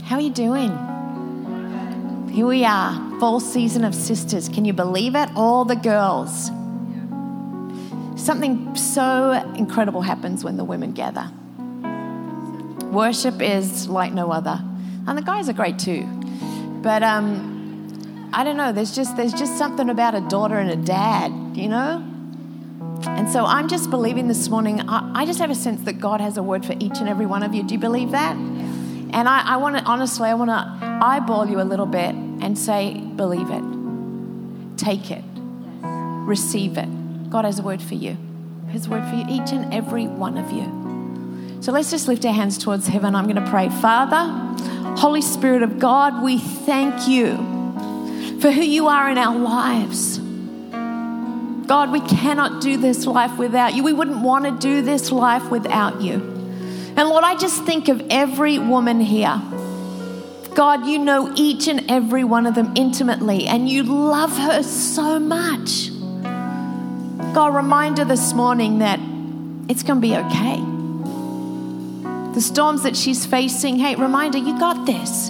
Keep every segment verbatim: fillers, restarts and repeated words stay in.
How are you doing? Here we are, fall season of sisters. Can you believe it? All the girls. Something so incredible happens when the women gather. Worship is like no other. And the guys are great too. But um, I don't know, there's just there's just something about a daughter and a dad, you know? And so I'm just believing this morning, I, I just have a sense that God has a word for each and every one of you. Do you believe that? And I, I want to, honestly, I want to eyeball you a little bit and say, believe it. Take it. Receive it. God has a word for you. He has a word for you, each and every one of you. So let's just lift our hands towards heaven. I'm going to pray. Father, Holy Spirit of God, we thank you for who you are in our lives. God, we cannot do this life without you. We wouldn't want to do this life without you. And Lord, I just think of every woman here. God, you know each and every one of them intimately, and you love her so much. God, reminder this morning that it's going to be okay. The storms that she's facing, hey, reminder, you got this.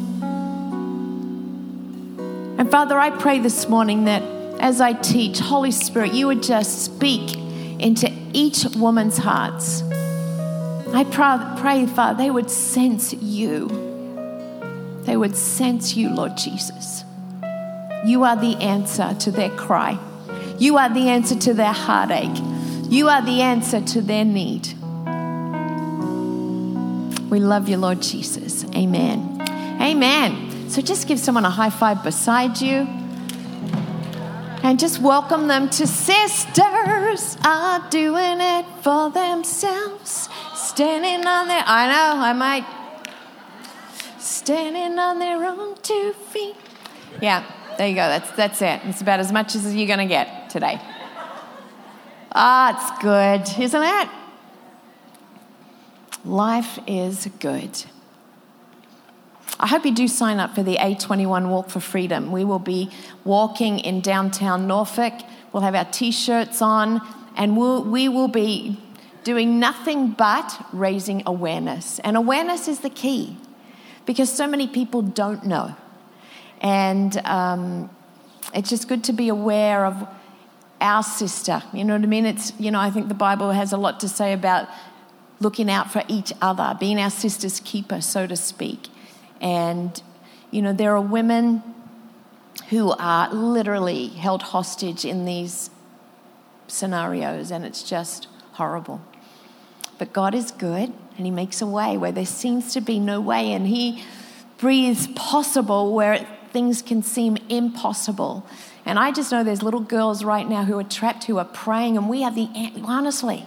And Father, I pray this morning that as I teach, Holy Spirit, you would just speak into each woman's hearts. I pray, Father, they would sense you. They would sense you, Lord Jesus. You are the answer to their cry. You are the answer to their heartache. You are the answer to their need. We love you, Lord Jesus. Amen. Amen. So just give someone a high five beside you. And just welcome them to Sisters Are Doing It For Themselves. Standing on their, I know, I might. Standing on their own two feet. Yeah, there you go. That's that's it. It's about as much as you're going to get today. Ah, it's good, isn't it? Life is good. I hope you do sign up for the A twenty-one Walk for Freedom. We will be walking in downtown Norfolk. We'll have our T-shirts on, and we'll, we will be doing nothing but raising awareness. And awareness is the key, because so many people don't know. And um, it's just good to be aware of our sister. You know what I mean? It's, you know, I think the Bible has a lot to say about looking out for each other, being our sister's keeper, so to speak. And, you know, there are women who are literally held hostage in these scenarios, and it's just horrible. But God is good, and he makes a way where there seems to be no way, and he breathes possible where things can seem impossible. And I just know there's little girls right now who are trapped, who are praying, and we have the, honestly.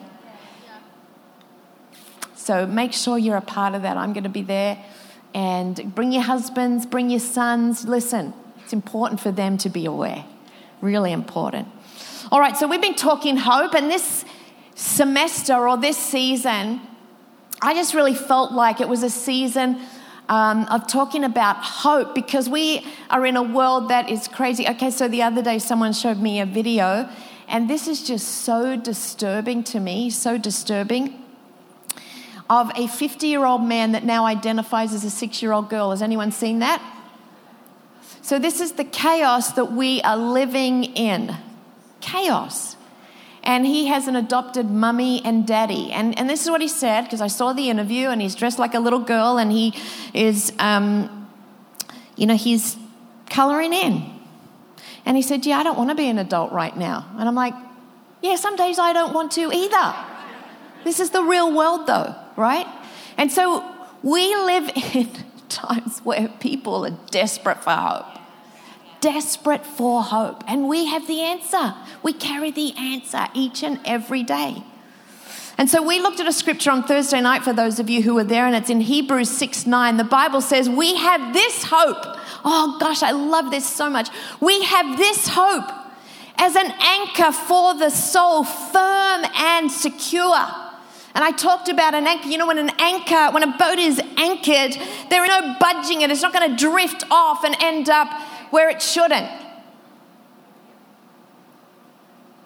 So make sure you're a part of that. I'm going to be there. And bring your husbands, bring your sons. Listen, it's important for them to be aware. Really important. All right, so we've been talking hope, and this semester or this season, I just really felt like it was a season um, of talking about hope, because we are in a world that is crazy. Okay, so the other day someone showed me a video, and this is just so disturbing to me, so disturbing, of a fifty-year-old man that now identifies as a six-year-old girl. Has anyone seen that? So this is the chaos that we are living in. Chaos. And he has an adopted mummy and daddy. And, and this is what he said, because I saw the interview, and he's dressed like a little girl, and he is, um, you know, he's colouring in. And he said, yeah, I don't want to be an adult right now. And I'm like, yeah, some days I don't want to either. This is the real world though, right? And so we live in times where people are desperate for hope. Desperate for hope. And we have the answer. We carry the answer each and every day. And so we looked at a scripture on Thursday night for those of you who were there, and it's in Hebrews six nine. The Bible says, we have this hope. Oh gosh, I love this so much. We have this hope as an anchor for the soul, firm and secure. And I talked about an anchor. You know, when an anchor, when a boat is anchored, there is no budging it. It's not going to drift off and end up where it shouldn't.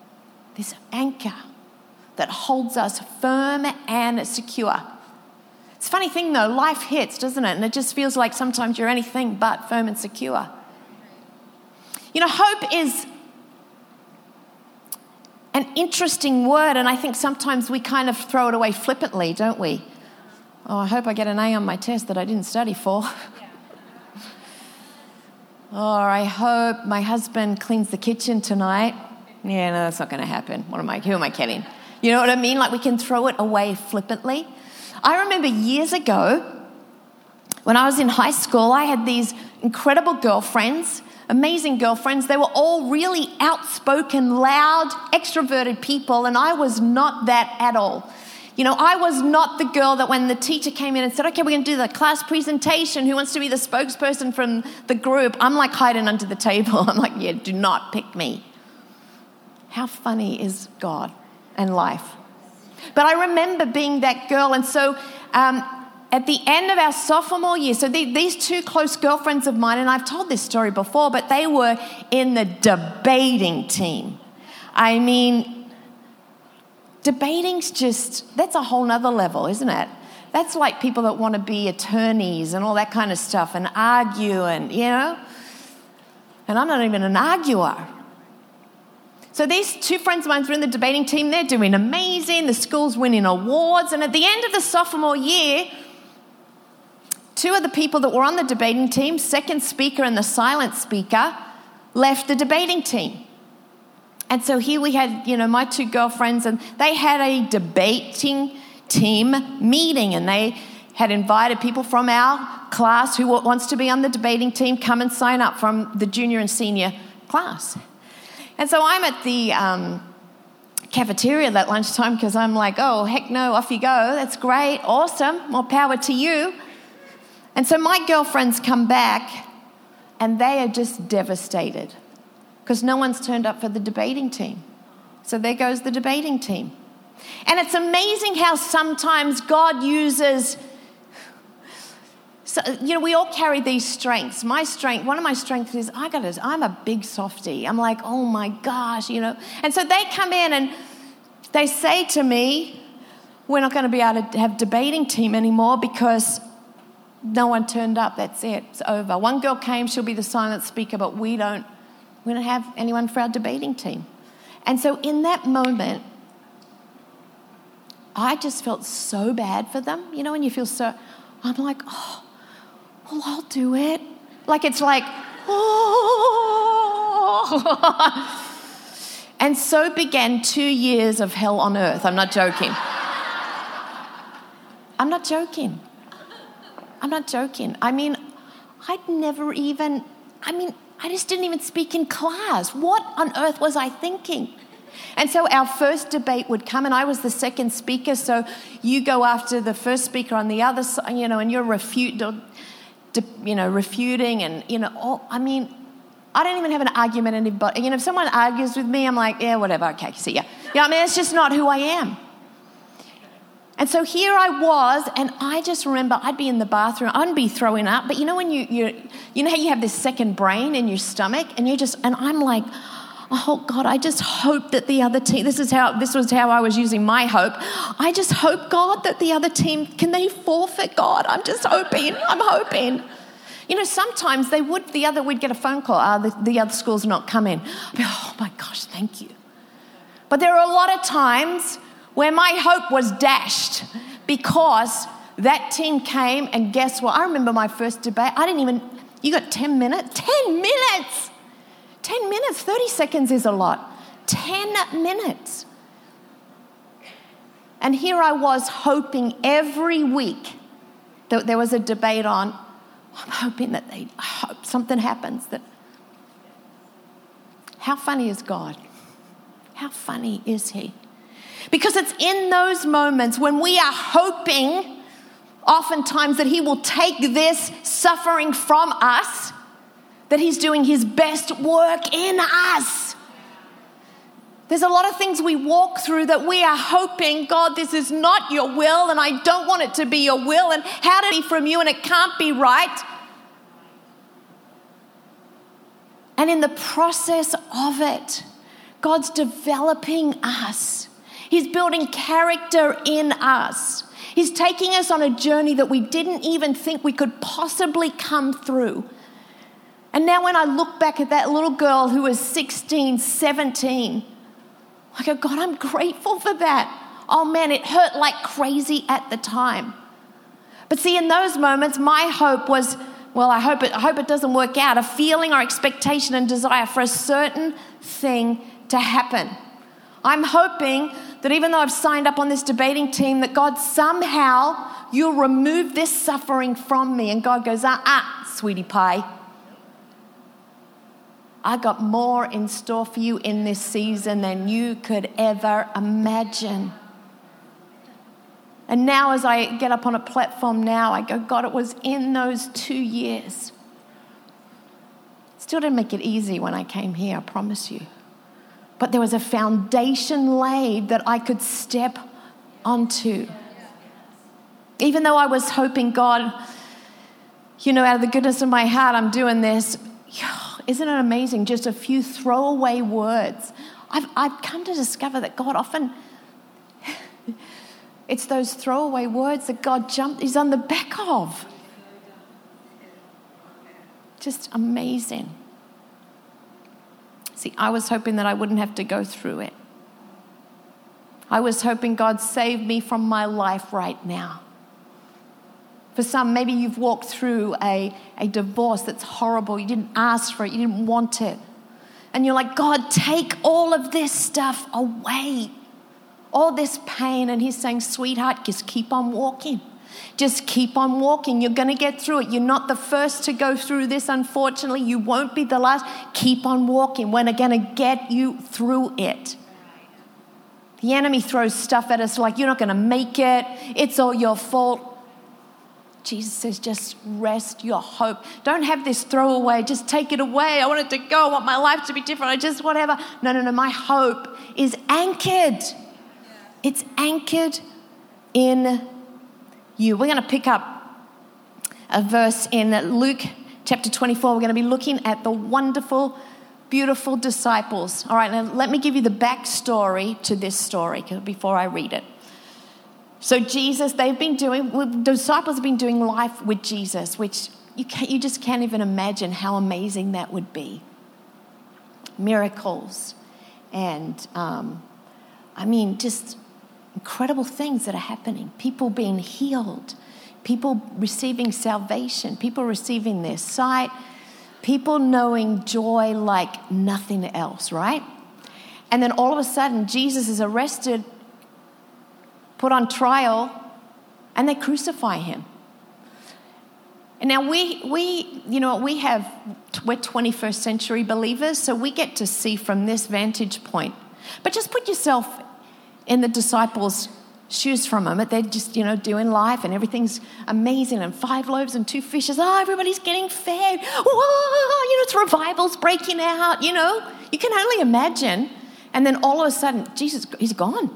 This anchor that holds us firm and secure. It's a funny thing though, life hits, doesn't it? And it just feels like sometimes you're anything but firm and secure. You know, hope is an interesting word, and I think sometimes we kind of throw it away flippantly, don't we? Oh, I hope I get an A on my test that I didn't study for. Or I hope my husband cleans the kitchen tonight. Yeah, no, that's not going to happen. What am I, who am I kidding? You know what I mean? Like we can throw it away flippantly. I remember years ago, when I was in high school, I had these incredible girlfriends, amazing girlfriends. They were all really outspoken, loud, extroverted people, and I was not that at all. You know, I was not the girl that when the teacher came in and said, okay, we're going to do the class presentation, who wants to be the spokesperson from the group? I'm like hiding under the table. I'm like, yeah, do not pick me. How funny is God and life? But I remember being that girl, and so um, at the end of our sophomore year, so the, these two close girlfriends of mine, and I've told this story before, but they were in the debating team. I mean, debating's just, that's a whole nother level, isn't it? That's like people that want to be attorneys and all that kind of stuff and argue and, you know. And I'm not even an arguer. So these two friends of mine were in the debating team. They're doing amazing. The school's winning awards. And at the end of the sophomore year, two of the people that were on the debating team, second speaker and the silent speaker, left the debating team. And so here we had, you know, my two girlfriends, and they had a debating team meeting, and they had invited people from our class who wants to be on the debating team, come and sign up from the junior and senior class. And so I'm at the um, cafeteria that lunchtime because I'm like, oh, heck no, off you go. That's great, awesome, more power to you. And so my girlfriends come back, and they are just devastated because no one's turned up for the debating team. So there goes the debating team. And it's amazing how sometimes God uses, so, you know, we all carry these strengths. My strength, one of my strengths is I got to, I'm a big softie. I'm like, oh my gosh, you know. And so they come in and they say to me, we're not going to be able to have debating team anymore because no one turned up. That's it. It's over. One girl came, she'll be the silent speaker, but we don't, we don't have anyone for our debating team. And so in that moment, I just felt so bad for them. You know, when you feel so, I'm like, oh, well, I'll do it. Like it's like, oh. And so began two years of hell on earth. I'm not joking. I'm not joking. I'm not joking. I mean, I'd never even, I mean, I just didn't even speak in class. What on earth was I thinking? And so our first debate would come, and I was the second speaker, so you go after the first speaker on the other side, you know, and you're refute, you know, refuting, and, you know, all, I mean, I don't even have an argument with anybody. You know, if someone argues with me, I'm like, yeah, whatever, okay, see ya. Yeah, I mean, it's just not who I am. And so here I was, and I just remember I'd be in the bathroom, I'd be throwing up, but you know when you, you, you know how you have this second brain in your stomach, and you just, and I'm like, oh God, I just hope that the other team, this is how, this was how I was using my hope. I just hope, God, that the other team, can they forfeit, God? I'm just hoping, I'm hoping. You know, sometimes they would, the other, we'd get a phone call, uh, the, the other school's not coming. I'd be, oh my gosh, thank you. But there are a lot of times where my hope was dashed because that team came, and guess what? I remember my first debate, I didn't even, you got ten minutes? ten minutes! ten minutes, thirty seconds is a lot. ten minutes. And here I was hoping every week that there was a debate on. I'm hoping that they, I hope something happens. That. How funny is God? How funny is He? Because it's in those moments when we are hoping oftentimes that He will take this suffering from us, that He's doing His best work in us. There's a lot of things we walk through that we are hoping, God, this is not your will, and I don't want it to be your will, and how to be from you, and it can't be right. And in the process of it, God's developing us. He's building character in us. He's taking us on a journey that we didn't even think we could possibly come through. And now when I look back at that little girl who was sixteen, seventeen, I go, God, I'm grateful for that. Oh man, it hurt like crazy at the time. But see, in those moments, my hope was, well, I hope it, I hope it doesn't work out, a feeling or expectation and desire for a certain thing to happen. I'm hoping that even though I've signed up on this debating team, that God somehow, you'll remove this suffering from me. And God goes, uh-uh, sweetie pie. I got more in store for you in this season than you could ever imagine. And now as I get up on a platform now, I go, God, it was in those two years. Still didn't make it easy when I came here, I promise you. But there was a foundation laid that I could step onto. Even though I was hoping, God, you know, out of the goodness of my heart, I'm doing this. Isn't it amazing? Just a few throwaway words. I've, I've come to discover that God often, it's those throwaway words that God jumped, is on the back of. Just amazing. See, I was hoping that I wouldn't have to go through it. I was hoping God saved me from my life right now. For some, maybe you've walked through a, a divorce that's horrible. You didn't ask for it. You didn't want it. And you're like, God, take all of this stuff away. All this pain. And he's saying, sweetheart, just keep on walking. Just keep on walking. You're going to get through it. You're not the first to go through this, unfortunately. You won't be the last. Keep on walking. We're going to get you through it. The enemy throws stuff at us like, you're not going to make it. It's all your fault. Jesus says, just rest your hope. Don't have this throwaway. Just take it away. I want it to go. I want my life to be different. I just whatever. No, no, no. My hope is anchored. It's anchored in you. We're going to pick up a verse in Luke chapter twenty-four. We're going to be looking at the wonderful, beautiful disciples. All right, now let me give you the backstory to this story before I read it. So Jesus, they've been doing, the disciples have been doing life with Jesus, which you can't, you just can't even imagine how amazing that would be. Miracles and, um, I mean, just incredible things that are happening. People being healed, people receiving salvation, people receiving their sight, people knowing joy like nothing else, right? And then all of a sudden, Jesus is arrested, put on trial, and they crucify him. And now we, we, you know, we have, we're twenty-first century believers, so we get to see from this vantage point. But just put yourself in the disciples' shoes for a moment. They're just, you know, doing life and everything's amazing and five loaves and two fishes. Oh, everybody's getting fed. Whoa, you know, it's revivals breaking out, you know. You can only imagine. And then all of a sudden, Jesus, he's gone.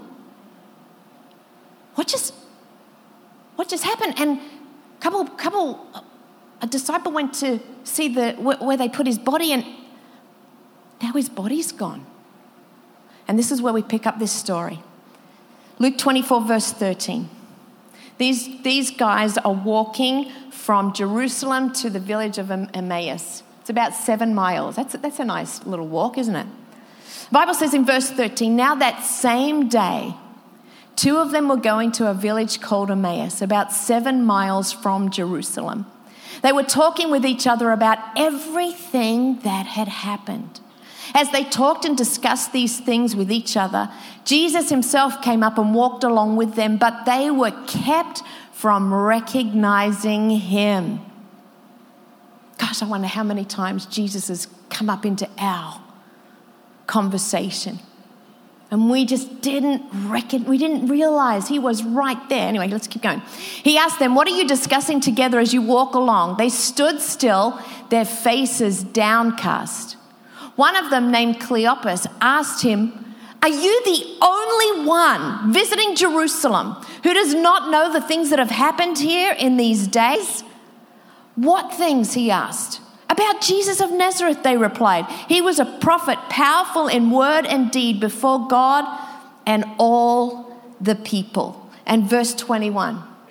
What just, what just happened? And a couple, couple, a disciple went to see the where they put his body, and now his body's gone. And this is where we pick up this story. Luke twenty-four, verse thirteen. These, these guys are walking from Jerusalem to the village of Emmaus. It's about seven miles. That's a, that's a nice little walk, isn't it? The Bible says in verse thirteen, now that same day, two of them were going to a village called Emmaus, about seven miles from Jerusalem. They were talking with each other about everything that had happened. As they talked and discussed these things with each other, Jesus himself came up and walked along with them, but they were kept from recognizing him. Gosh, I wonder how many times Jesus has come up into our conversation. And we just didn't reckon, we didn't realize he was right there. Anyway, let's keep going. He asked them, what are you discussing together as you walk along? They stood still, their faces downcast. One of them, named Cleopas, asked him, are you the only one visiting Jerusalem who does not know the things that have happened here in these days? What things, he asked. About Jesus of Nazareth, they replied. He was a prophet, powerful in word and deed before God and all the people. And verse twenty-one,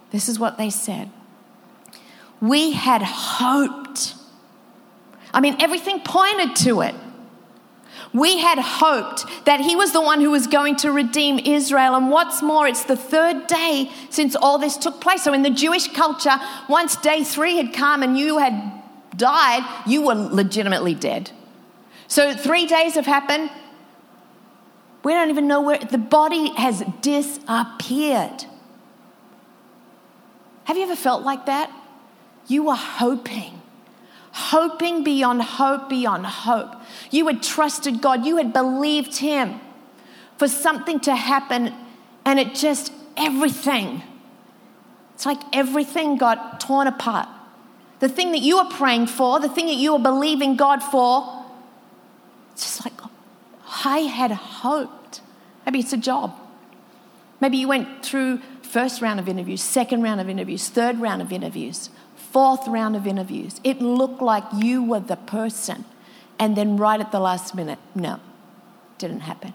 This is what they said. We had hoped. I mean, everything pointed to it. We had hoped that he was the one who was going to redeem Israel. And what's more, it's the third day since all this took place. So in the Jewish culture, once day three had come and you had died, you were legitimately dead. So three days have happened. We don't even know where the body has disappeared. Have you ever felt like that? You were hoping. Hoping beyond hope, beyond hope. You had trusted God. You had believed him for something to happen, and it just, everything. It's like everything got torn apart. The thing that you were praying for, the thing that you were believing God for, it's just like, I had hoped. Maybe it's a job. Maybe you went through first round of interviews, second round of interviews, third round of interviews, fourth round of interviews. It looked like you were the person. And then right at the last minute, no, didn't happen.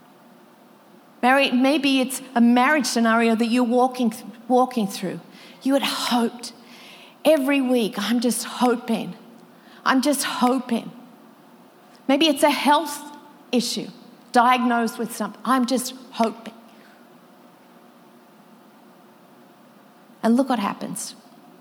Maybe it's a marriage scenario that you're walking, walking through. You had hoped. Every week, I'm just hoping. I'm just hoping. Maybe it's a health issue, diagnosed with something. I'm just hoping. And look what happens.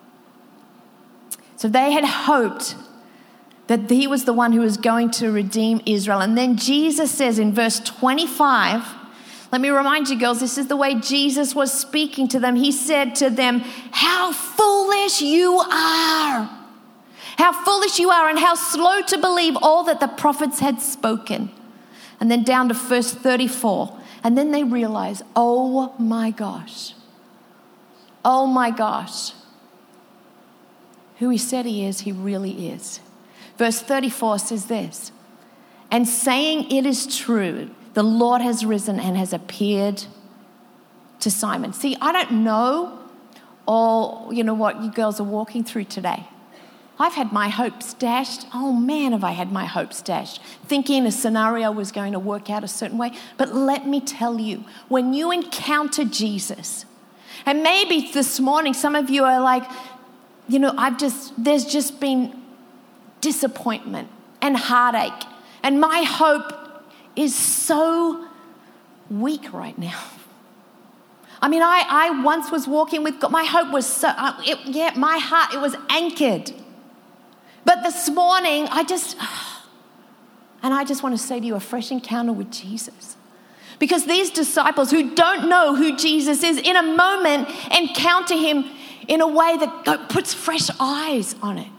So they had hoped that he was the one who was going to redeem Israel. And then Jesus says in verse twenty-five, let me remind you girls, this is the way Jesus was speaking to them. He said to them, how foolish you are. How foolish you are and how slow to believe all that the prophets had spoken. And then down to verse thirty-four. And then they realize, oh my gosh. Oh my gosh. Who he said he is, he really is. Verse thirty-four says this, and saying it is true, the Lord has risen and has appeared to Simon. See, I don't know all, you know, what you girls are walking through today. I've had my hopes dashed. Oh man, have I had my hopes dashed. Thinking a scenario was going to work out a certain way. But let me tell you, when you encounter Jesus, and maybe this morning some of you are like, you know, I've just, there's just been disappointment and heartache. And my hope is so weak right now. I mean, I, I once was walking with God. My hope was so, uh, it, yeah, my heart, it was anchored. But this morning, I just, and I just want to say to you, a fresh encounter with Jesus. Because these disciples who don't know who Jesus is, in a moment, encounter him in a way that puts fresh eyes on it.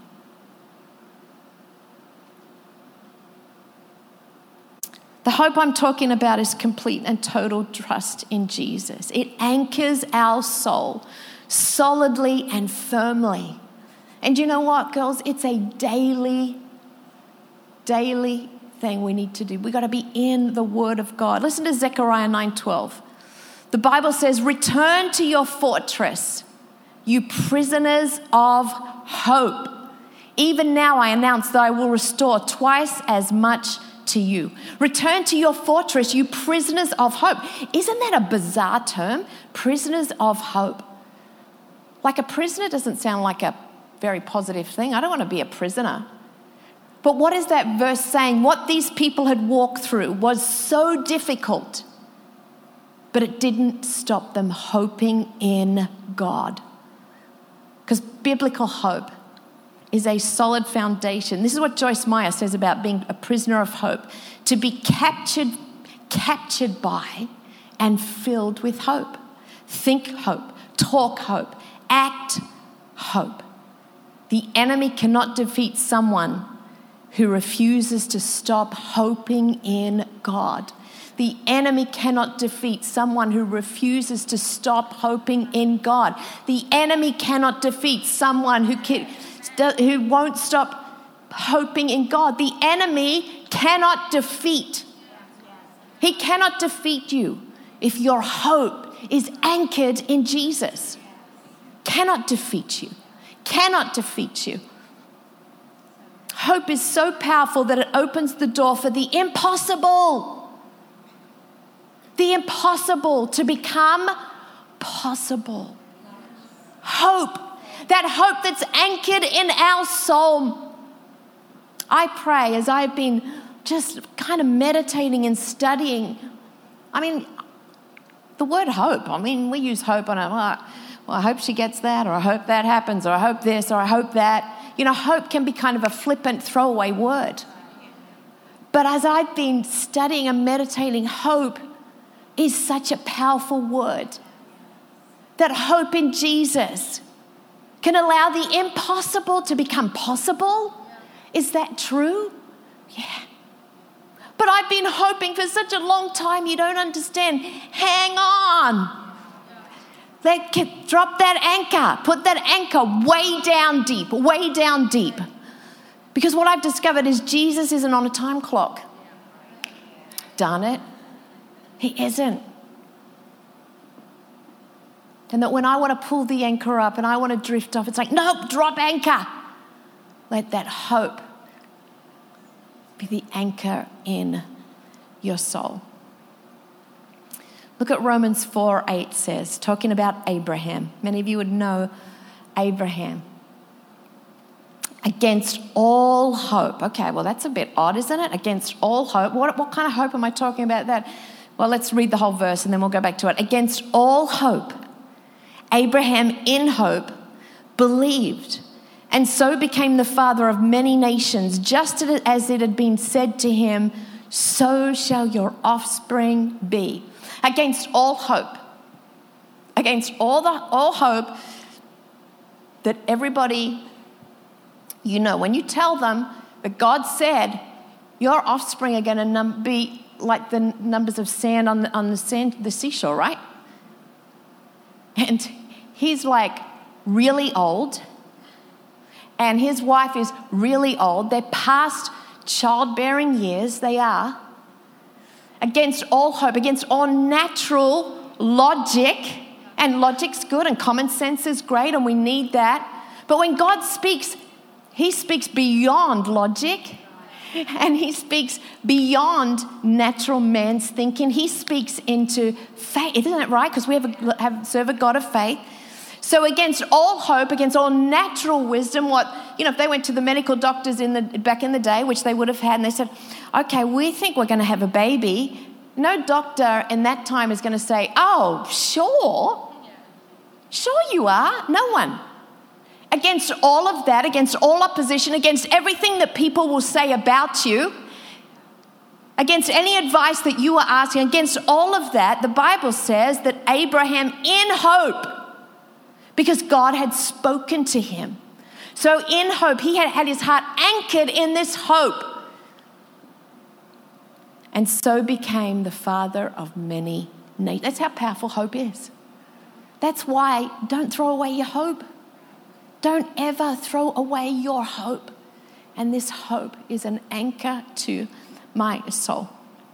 The hope I'm talking about is complete and total trust in Jesus. It anchors our soul solidly and firmly. And you know what, girls? It's a daily, daily thing we need to do. We've got to be in the Word of God. Listen to Zechariah nine twelve. The Bible says, return to your fortress, you prisoners of hope. Even now I announce that I will restore twice as much to you. Return to your fortress, you prisoners of hope. Isn't that a bizarre term? Prisoners of hope. Like a prisoner doesn't sound like a very positive thing. I don't want to be a prisoner. But what is that verse saying? What these people had walked through was so difficult, but it didn't stop them hoping in God. Because biblical hope is a solid foundation. This is what Joyce Meyer says about being a prisoner of hope. To be captured, captured by and filled with hope. Think hope, talk hope, act hope. The enemy cannot defeat someone who refuses to stop hoping in God. The enemy cannot defeat someone who refuses to stop hoping in God. The enemy cannot defeat someone who can, who won't stop hoping in God. The enemy cannot defeat. He cannot defeat you if your hope is anchored in Jesus. Cannot defeat you. Cannot defeat you. Hope is so powerful that it opens the door for the impossible. The impossible to become possible. Hope. That hope that's anchored in our soul. I pray as I've been just kind of meditating and studying. I mean, the word hope, I mean, we use hope on it. Well, I hope she gets that, or I hope that happens, or I hope this, or I hope that. You know, hope can be kind of a flippant throwaway word. But as I've been studying and meditating, hope is such a powerful word. That hope in Jesus can allow the impossible to become possible. Is that true? Yeah. But I've been hoping for such a long time, you don't understand. Hang on. Let, drop that anchor. Put that anchor way down deep, way down deep. Because what I've discovered is Jesus isn't on a time clock. Darn it. He isn't. And that when I want to pull the anchor up and I want to drift off, it's like, nope, drop anchor. Let that hope be the anchor in your soul. Look at Romans four eight says, talking about Abraham. Many of you would know Abraham. Against all hope. Okay, well, that's a bit odd, isn't it? Against all hope. What, what kind of hope am I talking about that? Well, let's read the whole verse and then we'll go back to it. Against all hope, Abraham in hope believed, and so became the father of many nations, just as it had been said to him, so shall your offspring be. Against all hope. Against all the all hope that everybody, you know, when you tell them that God said your offspring are going to num- be like the numbers of sand on the, on the sand, the seashore, right? And he's like really old, and his wife is really old. They're past childbearing years. They are. Against all hope, against all natural logic, and logic's good and common sense is great and we need that. But when God speaks, he speaks beyond logic and he speaks beyond natural man's thinking. He speaks into faith, isn't it right? Because we have, a, have serve a God of faith. So against all hope, against all natural wisdom, what, you know, if they went to the medical doctors in the back in the day, which they would have had, and they said, okay, we think we're going to have a baby. No doctor in that time is going to say, oh, sure. Sure you are. No one. Against all of that, against all opposition, against everything that people will say about you, against any advice that you are asking, against all of that, the Bible says that Abraham in hope, because God had spoken to him. So in hope, he had had his heart anchored in this hope. And so became the father of many nations. That's how powerful hope is. That's why don't throw away your hope. Don't ever throw away your hope. And this hope is an anchor to my soul.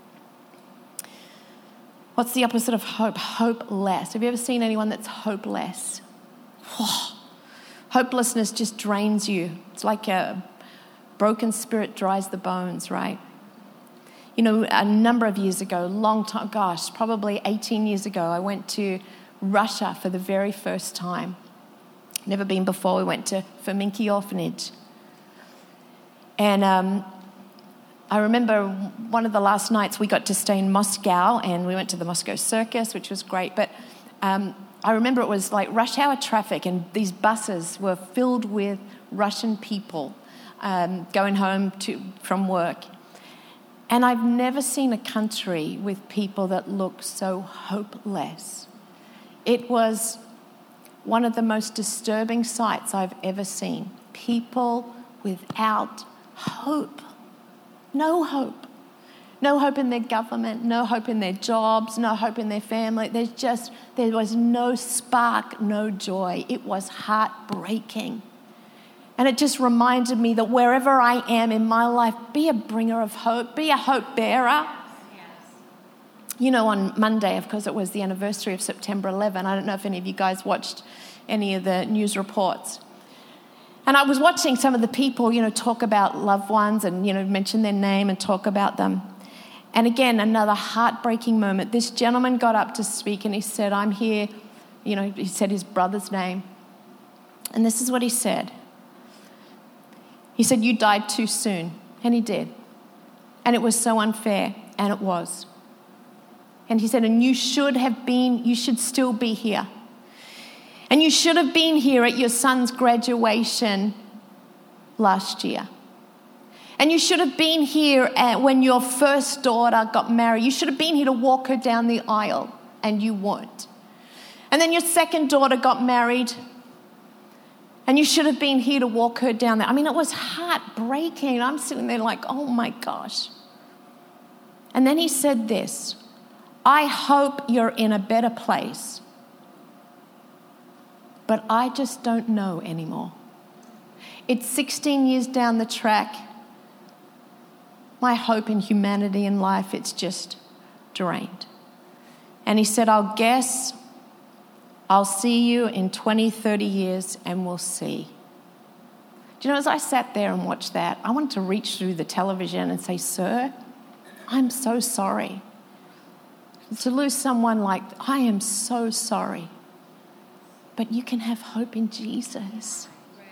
What's the opposite of hope? Hopeless. Have you ever seen anyone that's hopeless? Whoa. Hopelessness just drains you. It's like a broken spirit dries the bones, right? You know, a number of years ago, long time, gosh, probably eighteen years ago, I went to Russia for the very first time. Never been before. We went to Fominky Orphanage. And um, I remember one of the last nights we got to stay in Moscow, and we went to the Moscow Circus, which was great. But um, I remember it was like rush hour traffic, and these buses were filled with Russian people um, going home to from work. And I've never seen a country with people that look so hopeless. It was one of the most disturbing sights I've ever seen. People without hope. No hope. No hope in their government, no hope in their jobs, no hope in their family. There's just, there was no spark, no joy. It was heartbreaking. And it just reminded me that wherever I am in my life, be a bringer of hope, be a hope bearer. You know, on Monday, of course, it was the anniversary of September eleventh. I don't know if any of you guys watched any of the news reports. And I was watching some of the people, you know, talk about loved ones and, you know, mention their name and talk about them. And again, another heartbreaking moment. This gentleman got up to speak and he said, I'm here, you know, he said his brother's name. And this is what he said. He said, you died too soon. And he did. And it was so unfair. And it was. And he said, and you should have been, you should still be here. And you should have been here at your son's graduation last year. And you should have been here at, when your first daughter got married. You should have been here to walk her down the aisle. And you weren't. And then your second daughter got married. And you should have been here to walk her down there. I mean, it was heartbreaking. I'm sitting there like, oh my gosh. And then he said this, I hope you're in a better place. But I just don't know anymore. It's sixteen years down the track. My hope in humanity and life, it's just drained. And he said, I'll guess I'll see you in twenty, thirty years and we'll see. Do you know, as I sat there and watched that, I wanted to reach through the television and say, sir, I'm so sorry. To lose someone like, I am so sorry. But you can have hope in Jesus.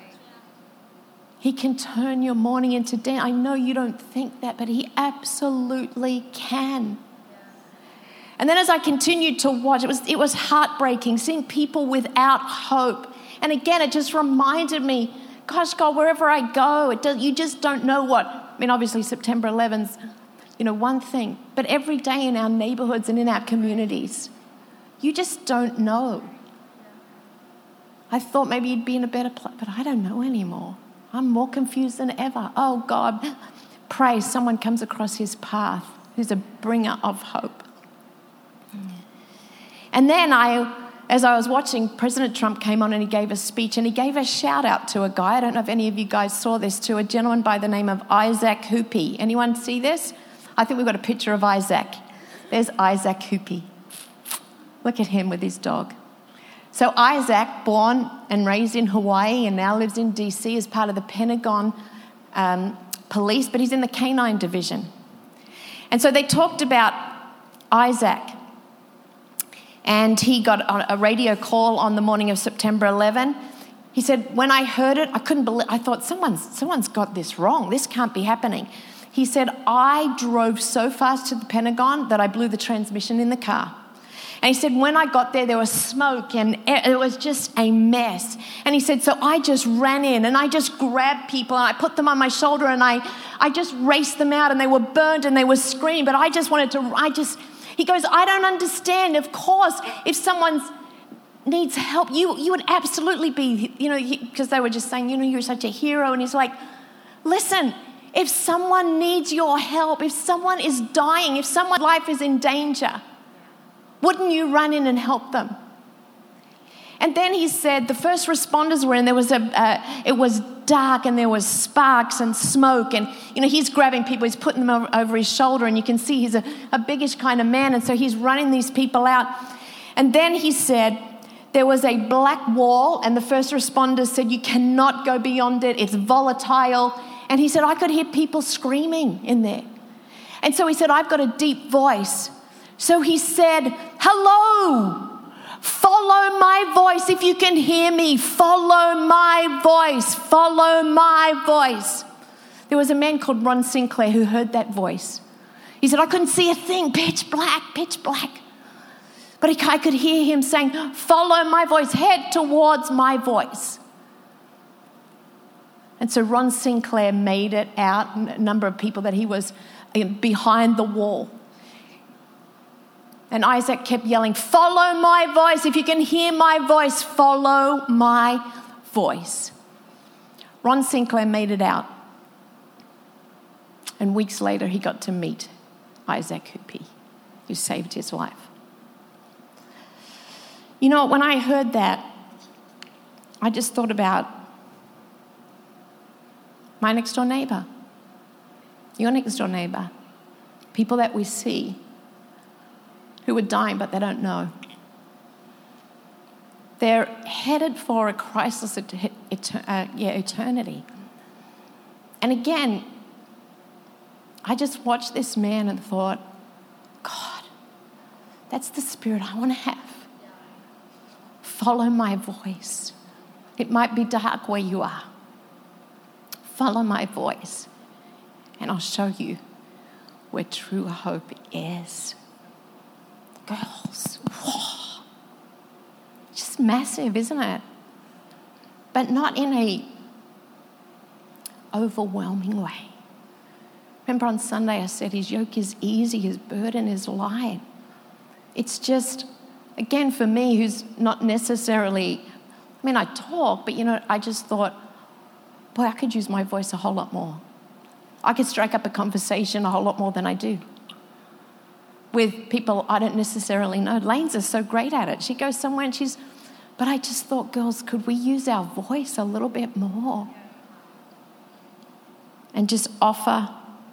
He can turn your morning into day. I know you don't think that, but he absolutely can. And then as I continued to watch, it was it was heartbreaking, seeing people without hope. And again, it just reminded me, gosh, God, wherever I go, it does, you just don't know what. I mean, obviously September eleventh, you know, one thing. But every day in our neighborhoods and in our communities, you just don't know. I thought maybe you'd be in a better place, but I don't know anymore. I'm more confused than ever. Oh, God, pray someone comes across his path who's a bringer of hope. And then I, as I was watching, President Trump came on and he gave a speech and he gave a shout out to a guy. I don't know if any of you guys saw this, to a gentleman by the name of Isaac Hoopy. Anyone see this? I think we've got a picture of Isaac. There's Isaac Hoopy. Look at him with his dog. So Isaac, born and raised in Hawaii and now lives in D C, is part of the Pentagon um, police, but he's in the canine division. And so they talked about Isaac. And he got a radio call on the morning of September eleventh. He said, when I heard it, I couldn't believe, I thought, someone's, someone's got this wrong. This can't be happening. He said, I drove so fast to the Pentagon that I blew the transmission in the car. And he said, when I got there, there was smoke and it was just a mess. And he said, so I just ran in and I just grabbed people and I put them on my shoulder and I, I just raced them out and they were burned and they were screaming. But I just wanted to, I just, he goes, I don't understand. Of course, if someone needs help, you, you would absolutely be, you know, because they were just saying, you know, you're such a hero. And he's like, listen, if someone needs your help, if someone is dying, if someone's life is in danger, wouldn't you run in and help them? And then he said the first responders were in. There was a, uh, it was dark and there was sparks and smoke. And, you know, he's grabbing people. He's putting them over, over his shoulder. And you can see he's a, a biggish kind of man. And so he's running these people out. And then he said there was a black wall. And the first responders said, you cannot go beyond it. It's volatile. And he said, I could hear people screaming in there. And so he said, I've got a deep voice. So he said, hello, follow my voice. If you can hear me, follow my voice, follow my voice. There was a man called Ron Sinclair who heard that voice. He said, I couldn't see a thing, pitch black, pitch black. But he, I could hear him saying, follow my voice, head towards my voice. And so Ron Sinclair made it out, a number of people that he was behind the wall. And Isaac kept yelling, follow my voice. If you can hear my voice, follow my voice. Ron Sinclair made it out. And weeks later, he got to meet Isaac Hoopy, who saved his life. You know, when I heard that, I just thought about my next door neighbor, your next door neighbor, people that we see who are dying but they don't know. They're headed for a crisis of uh, yeah, eternity. And again, I just watched this man and thought, God, that's the spirit I want to have. Follow my voice. It might be dark where you are. Follow my voice, and I'll show you where true hope is. Girls, whoa. Just massive, isn't it? But not in a overwhelming way. Remember on Sunday I said his yoke is easy, his burden is light. It's just, again, for me, who's not necessarily, I mean, I talk, but, you know, I just thought, boy, I could use my voice a whole lot more. I could strike up a conversation a whole lot more than I do with people I don't necessarily know. Lane's is so great at it. She goes somewhere and she's, but I just thought, girls, could we use our voice a little bit more and just offer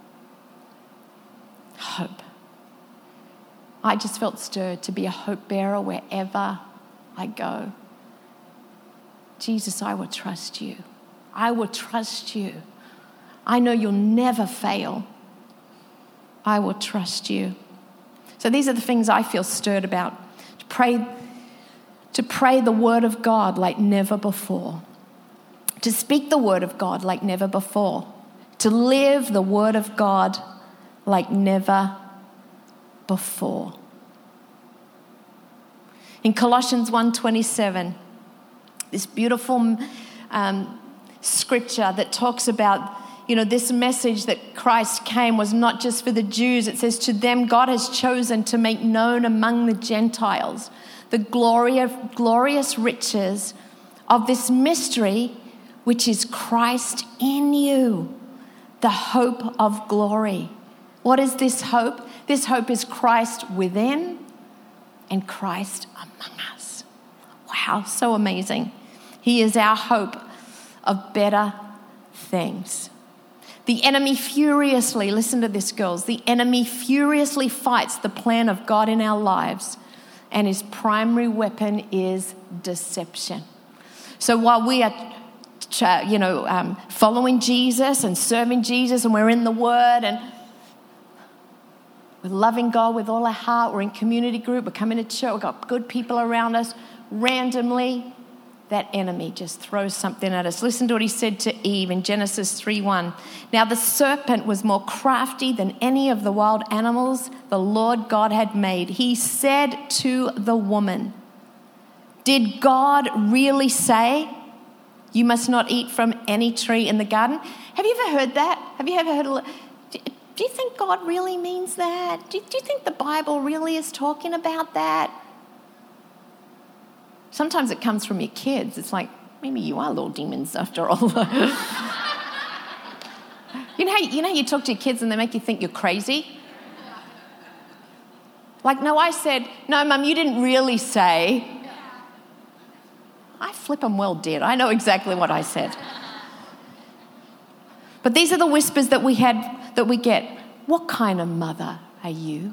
hope? I just felt stirred to be a hope bearer wherever I go. Jesus, I will trust you. I will trust you. I know you'll never fail. I will trust you. So these are the things I feel stirred about. To pray, to pray the word of God like never before. To speak the word of God like never before. To live the word of God like never before. In Colossians one twenty-seven, this beautiful um, scripture that talks about, you know, this message that Christ came was not just for the Jews. It says, to them God has chosen to make known among the Gentiles the glory of, glorious riches of this mystery, which is Christ in you, the hope of glory. What is this hope? This hope is Christ within and Christ among us. Wow, so amazing. He is our hope of better things. The enemy furiously, listen to this, girls, the enemy furiously fights the plan of God in our lives, and his primary weapon is deception. So while we are, you know, um, following Jesus and serving Jesus, and we're in the Word, and we're loving God with all our heart, we're in community group, we're coming to church, we've got good people around us, randomly, that enemy just throws something at us. Listen to what he said to Eve in Genesis three one. Now the serpent was more crafty than any of the wild animals the Lord God had made. He said to the woman, did God really say you must not eat from any tree in the garden? Have you ever heard that? Have you ever heard? Do you think God really means that? Do you think the Bible really is talking about that? Sometimes it comes from your kids. It's like, maybe you are little demons after all. you know how you know how you talk to your kids and they make you think you're crazy? Like, no, I said, no, Mum, you didn't really say. I flip 'em well did. I know exactly what I said. But these are the whispers that we had, that we get. What kind of mother are you?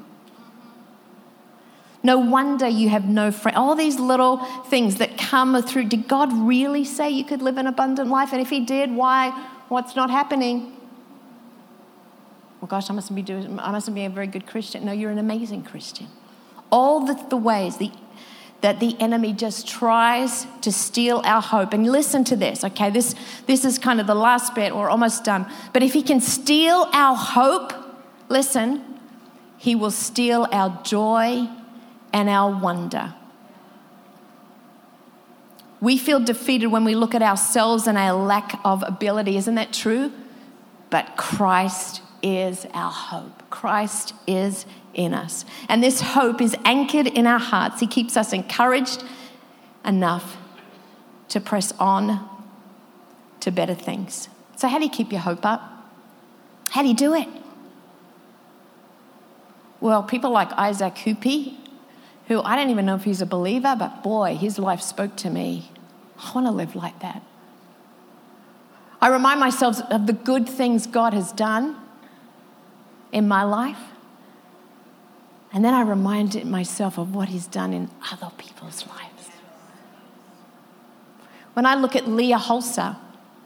No wonder you have no friend. All these little things that come through. Did God really say you could live an abundant life? And if he did, why? What's not happening? Well, gosh, I mustn't be doing. I mustn't be a very good Christian. No, you're an amazing Christian. All the, the ways the, that the enemy just tries to steal our hope. And listen to this, okay? This, this is kind of the last bit. We're almost done. But if he can steal our hope, listen, he will steal our joy and our wonder. We feel defeated when we look at ourselves and our lack of ability. Isn't that true? But Christ is our hope. Christ is in us. And this hope is anchored in our hearts. He keeps us encouraged enough to press on to better things. So how do you keep your hope up? How do you do it? Well, people like Isaac Huppy, who I don't even know if he's a believer, but boy, his life spoke to me. I want to live like that. I remind myself of the good things God has done in my life. And then I remind myself of what he's done in other people's lives. When I look at Leah Holzer,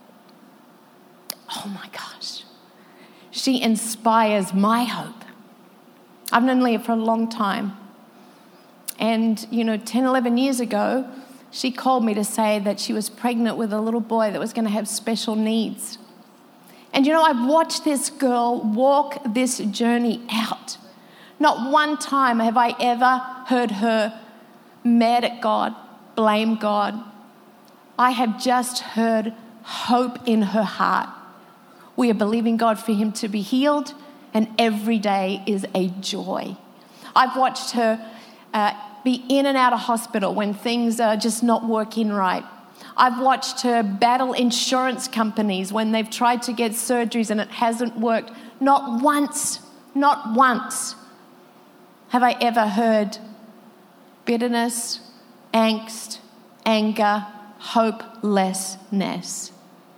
oh my gosh, she inspires my hope. I've known Leah for a long time. And, you know, ten, eleven years ago, she called me to say that she was pregnant with a little boy that was going to have special needs. And you know, I've watched this girl walk this journey out. Not one time have I ever heard her mad at God, blame God. I have just heard hope in her heart. We are believing God for him to be healed, and every day is a joy. I've watched her uh, be in and out of hospital when things are just not working right. I've watched her battle insurance companies when they've tried to get surgeries and it hasn't worked. Not once, not once have I ever heard bitterness, angst, anger, hopelessness.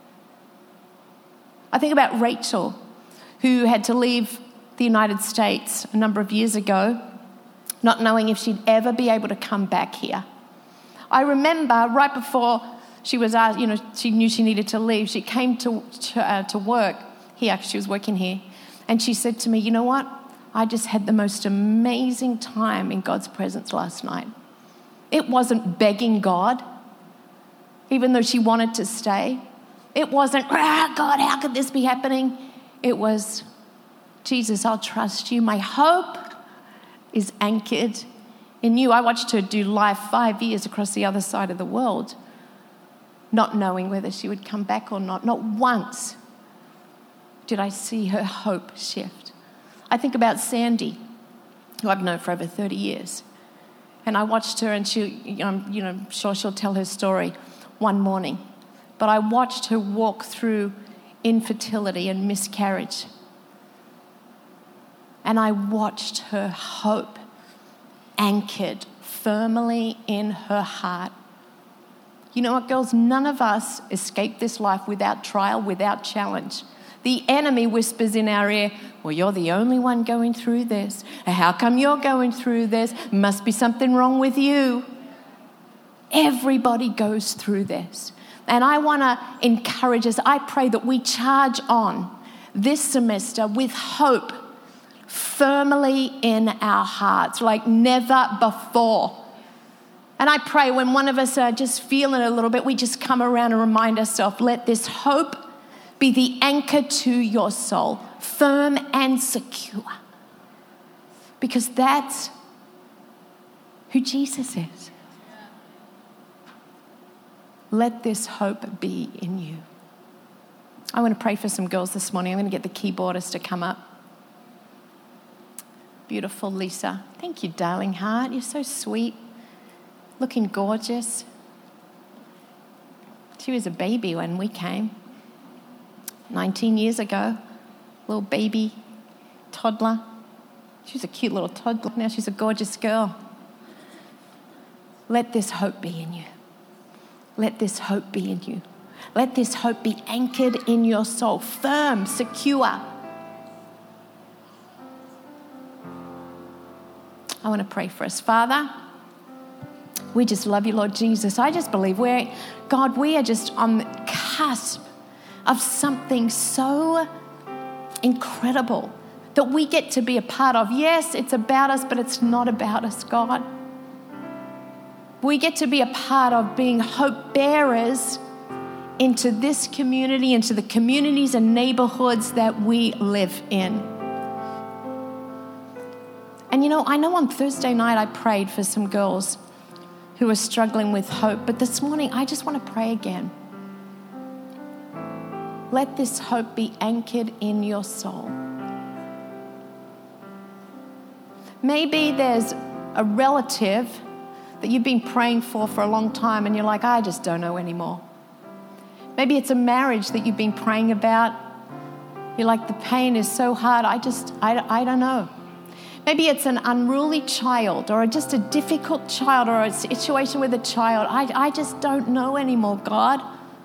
I think about Rachel, who had to leave the United States a number of years ago, not knowing if she'd ever be able to come back here. I remember right before she was asked, you know, she knew she needed to leave, she came to to, uh, to work here, because she was working here, and she said to me, you know what? I just had the most amazing time in God's presence last night. It wasn't begging God, even though she wanted to stay. It wasn't, ah, God, how could this be happening? It was, Jesus, I'll trust you. My hope is anchored in you. I watched her do life five years across the other side of the world, not knowing whether she would come back or not. Not once did I see her hope shift. I think about Sandy, who I've known for over thirty years. And I watched her, and she, you know, you know, I'm sure she'll tell her story one morning. But I watched her walk through infertility and miscarriage. And I watched her hope anchored firmly in her heart. You know what, girls? None of us escape this life without trial, without challenge. The enemy whispers in our ear, well, you're the only one going through this. How come you're going through this? Must be something wrong with you. Everybody goes through this. And I want to encourage us. I pray that we charge on this semester with hope firmly in our hearts, like never before. And I pray when one of us are just feeling a little bit, we just come around and remind ourselves, let this hope be the anchor to your soul, firm and secure. Because that's who Jesus is. Let this hope be in you. I want to pray for some girls this morning. I'm going to get the keyboardist to come up. Beautiful Lisa. Thank you, darling heart. You're so sweet. Looking gorgeous. She was a baby when we came. nineteen years ago. Little baby toddler. She was a cute little toddler. Now she's a gorgeous girl. Let this hope be in you. Let this hope be in you. Let this hope be anchored in your soul, firm, secure. I want to pray for us. Father, we just love you, Lord Jesus. I just believe we're, God, we are just on the cusp of something so incredible that we get to be a part of. Yes, it's about us, but it's not about us, God. We get to be a part of being hope bearers into this community, into the communities and neighborhoods that we live in. And you know, I know on Thursday night I prayed for some girls who were struggling with hope, but this morning I just want to pray again. Let this hope be anchored in your soul. Maybe there's a relative that you've been praying for for a long time and you're like, I just don't know anymore. Maybe it's a marriage that you've been praying about. You're like, the pain is so hard, I just, I, I don't know. Maybe it's an unruly child or just a difficult child or a situation with a child. I, I just don't know anymore, God.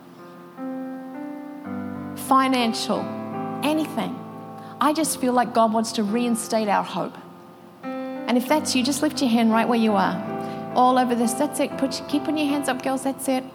Financial, anything. I just feel like God wants to reinstate our hope. And if that's you, just lift your hand right where you are. All over this. That's it. Put, keep putting your hands up, girls. That's it.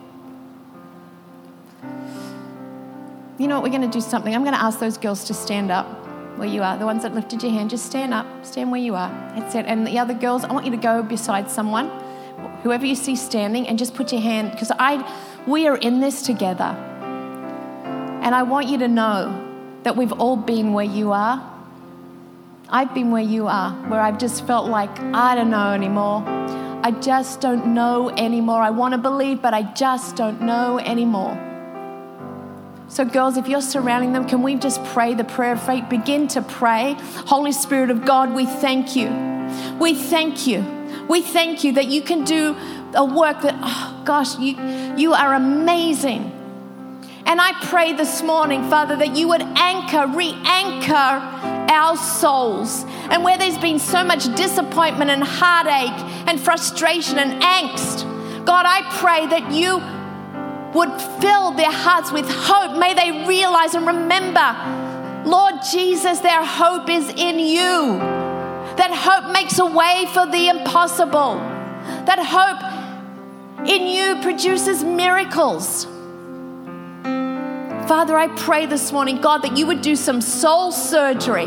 You know what? We're going to do something. I'm going to ask those girls to stand up where you are. The ones that lifted your hand, just stand up. Stand where you are. That's it. And the other girls, I want you to go beside someone whoever you see standing, and just put your hand, because I, we are in this together. And I want you to know that we've all been where you are. I've been where you are, where I've just felt like, I don't know anymore. I just don't know anymore. I want to believe, but I just don't know anymore. So girls, if you're surrounding them, can we just pray the prayer of faith? Begin to pray. Holy Spirit of God, we thank you. We thank you. We thank you that you can do a work that, oh gosh, you, you are amazing. And I pray this morning, Father, that you would anchor, re-anchor our souls. And where there's been so much disappointment and heartache and frustration and angst, God, I pray that you would fill their hearts with hope. May they realize and remember, Lord Jesus, their hope is in you. That hope makes a way for the impossible. That hope in you produces miracles. Father, I pray this morning, God, that you would do some soul surgery.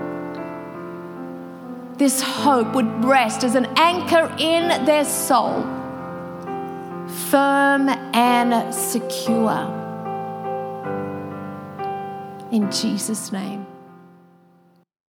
This hope would rest as an anchor in their soul, firm and secure. In Jesus' name.